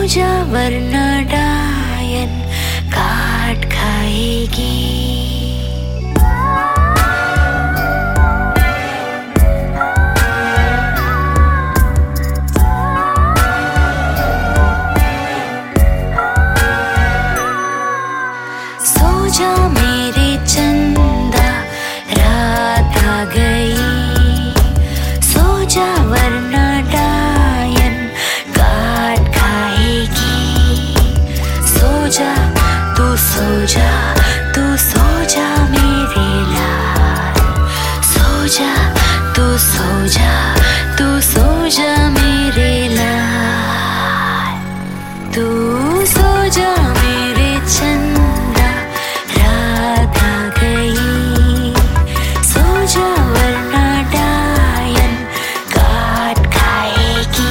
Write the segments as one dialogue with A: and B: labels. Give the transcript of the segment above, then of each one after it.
A: जा वरना डायन काट खाएगी। सो जा मेरे चंदा रात आ गई, सो जा वरना डायन काट खाएगी। सो जा तू सो जा, तू सो जा मेरे लाल, सो जा तू सो जा, तू सो जा मेरे लाल। तू सो जा मेरे चंदा रात आ गई, सो जा वरना डायन काट खाएगी।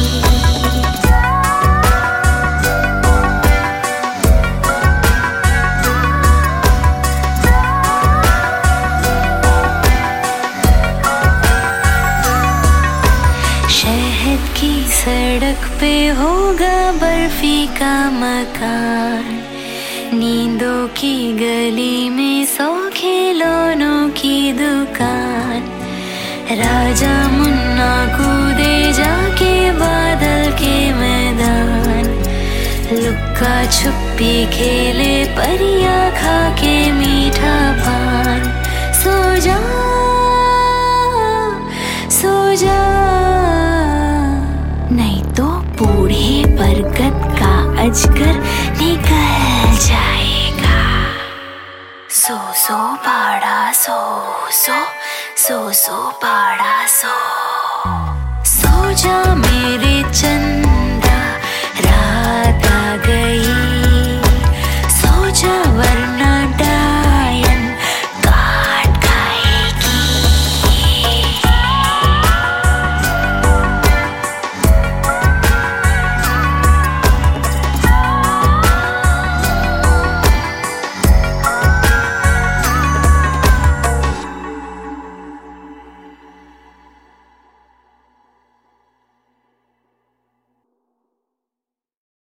A: शहद की सड़क पे होगा बर्फी का मकान, नींदों की गली में 100 खिलौनों की दुकान। राजा मुन्ना कूदे जाके बादल के मैदान, लुक्का छुपी खेले परियां खा के मीठा पान। सो जा सो जा, नहीं तो बूढ़े बरगद का अजगर निकल जाएगा। सो सो बाड़ा सो सो, सो सो बाड़ा सो, सो जा